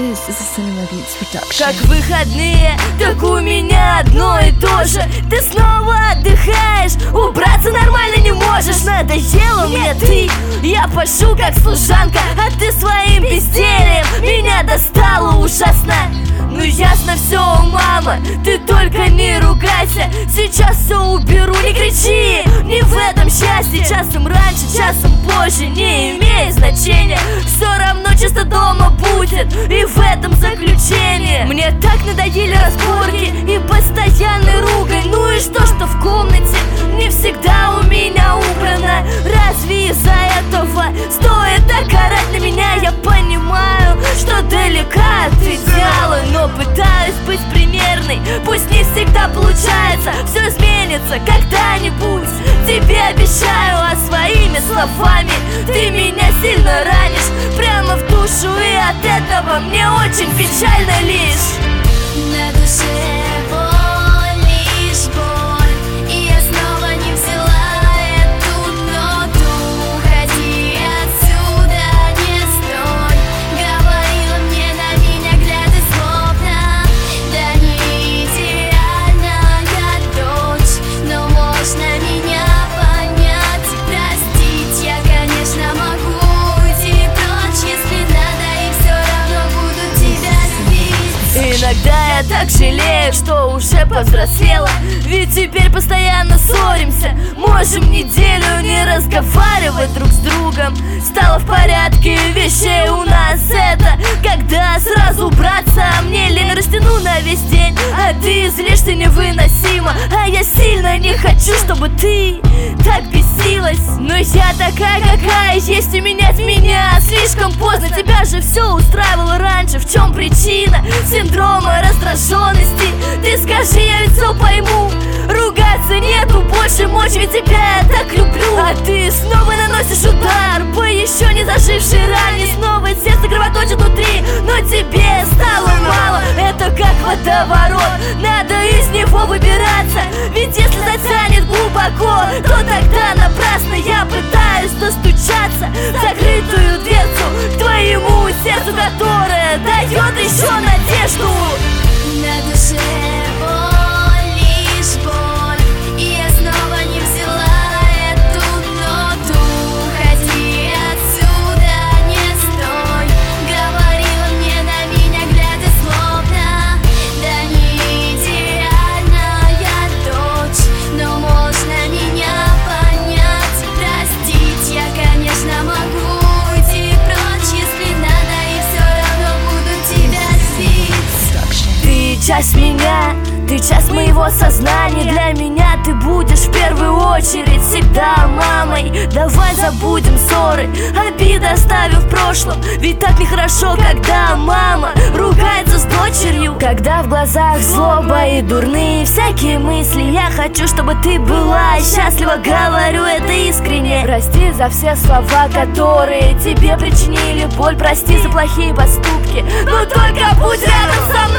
This is a Cinema Beats production. Как выходные, так у меня одно и то же. Ты снова отдыхаешь, убраться нормально не можешь. Надоела мне ты, я пошу как служанка, а ты своим бездельем меня достала ужасно. Ну ясно все, мама, ты только не ругайся. Сейчас все уберу, не кричи. Не в этом счастье, часом раньше, часом позже, не имеет значения. Все равно чисто дома будет, и в этом заключение. Мне так надоели разборки и постоянный ругань. Ну и что в комнате не всегда у меня убрано? Разве из-за этого стоит так орать на меня? Я понимаю, что далека от идеала, но пытаюсь быть примерной. Пусть не всегда получается, все изменится когда-нибудь. Тебе обещаю, а своими словами ты меня сильно ранишь прямо в душу, и от этого мне очень печально лишь. На душе боль, лишь боль, и я снова не взяла эту ноту. Уходи отсюда, не стой. Говорила мне на меня, глядя злобно. Да не идеальная дочь, но можно меня понять и простить. Я, конечно, могу уйти прочь, если надо, и все равно буду тебя любить. Иногда я так жалею, что уже повзрослела, ведь теперь постоянно ссоримся. Можем неделю не разговаривать друг с другом. Стало в порядке вещей у нас это, когда сразу убраться. Мне лень, растяну на весь день, а ты злишься невыносимо. А я сильно не хочу, чтобы ты так бесилась. Но я такая, какая есть, и менять меня слишком поздно. Тебя же все устраивало раньше, в чем причина синдрома раздраженности? Ты скажи, я ведь все пойму. Ругаться нету больше мочи, ведь тебя я так люблю. А ты снова наносишь удар по еще не зажившей ране. Снова сердце кровоточит внутри, но тебе стало мало. Это как водоворот, надо из него выбираться. Ведь если затянет глубоко, то тогда напрасно я пытаюсь достучаться в закрытую дверцу к твоему сердцу, которое дает еще надежду. На душе боль, лишь боль, и я снова не взяла эту ноту. Уходи отсюда, не стой. Говорила мне на меня, глядя злобно. Да не идеальная дочь, но можно меня понять и простить. Я, конечно, могу уйти прочь, если надо, и все равно буду тебя любить. Ты часть меня, ты часть моего сознания. Для меня ты будешь в первую очередь всегда мамой. Давай забудем ссоры, обиды оставим в прошлом. Ведь так нехорошо, когда мама ругается с дочерью, когда в глазах злоба и дурные всякие мысли. Я хочу, чтобы ты была счастлива, говорю это искренне. Прости за все слова, которые тебе причинили боль. Прости за плохие поступки, но только будь рядом со мной.